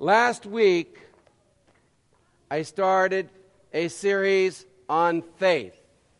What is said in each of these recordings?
Last week, I started a series on faith.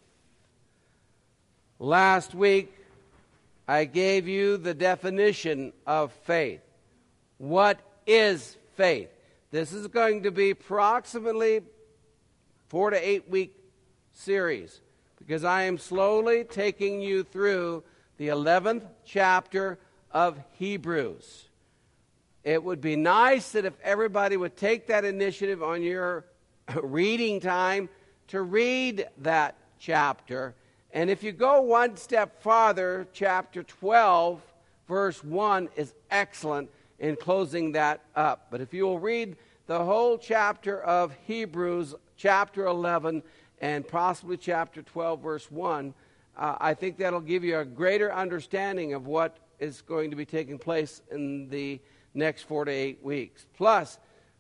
Last week, I gave you the definition of faith. What is faith? This is going to be approximately 4 to 8 week series because I am slowly taking you through the 11th chapter of Hebrews. It would be nice that if everybody would take that initiative on your reading time to read that chapter. And if you go one step farther, chapter 12, verse 1 is excellent in closing that up. But if you will read the whole chapter of Hebrews, chapter 11, and possibly chapter 12, verse 1, I think that'll give you a greater understanding of what is going to be taking place in the next 4 to 8 weeks. Plus,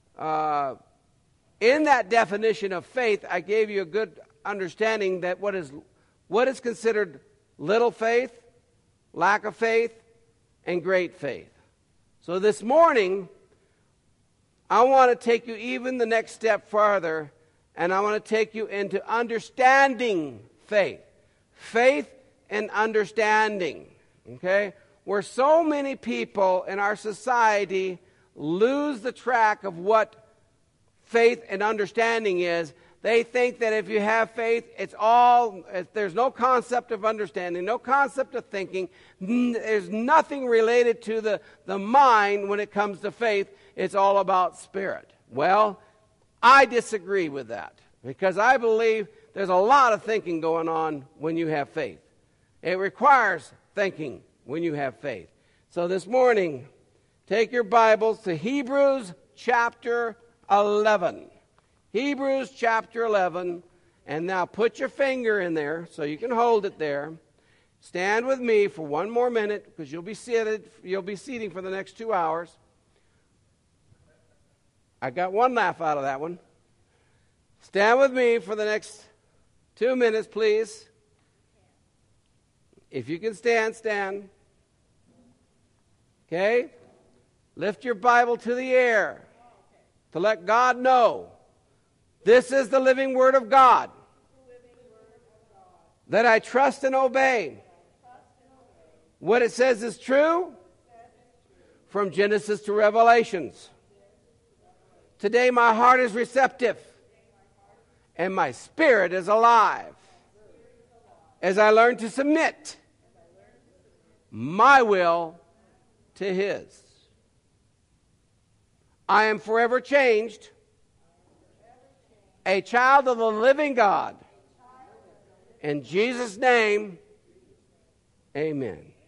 in that definition of faith, I gave you a good understanding that what is considered little faith, lack of faith, and great faith. So this morning, I want to take you even the next step farther, and I want to take you into understanding faith. Faith and understanding, okay? Where so many people in our society lose the track of what faith and understanding is. They think that if you have faith, there's no concept of understanding, no concept of thinking. There's nothing related to the mind when it comes to faith. It's all about spirit. Well, I disagree with that because I believe there's a lot of thinking going on when you have faith. It requires thinking when you have faith. So this morning, take your Bibles to Hebrews chapter 11. Hebrews chapter 11. And now put your finger in there so you can hold it there. Stand with me for one more minute because you'll be seating for the next 2 hours. I got one laugh out of that one. Stand with me for the next 2 minutes, please. If you can stand, stand. Okay? Lift your Bible to the air to let God know this is the living Word of God that I trust and obey. What it says is true from Genesis to Revelations. Today my heart is receptive and my spirit is alive as I learn to submit my will to His. I am forever changed, a child of the living God. In Jesus' name, amen.